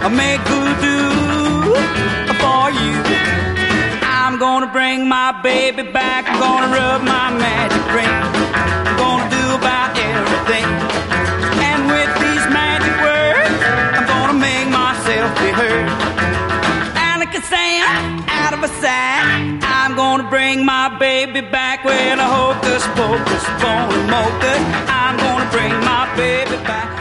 make voodoo for you. I'm gonna bring my baby back. I'm gonna rub my magic ring. I'm gonna do about everything. And with these magic words, I'm gonna make myself be heard. Alakazam, out of a sack. I'm gonna bring my baby back with a hocus pocus, bone and mocha. I'm gonna bring my baby back.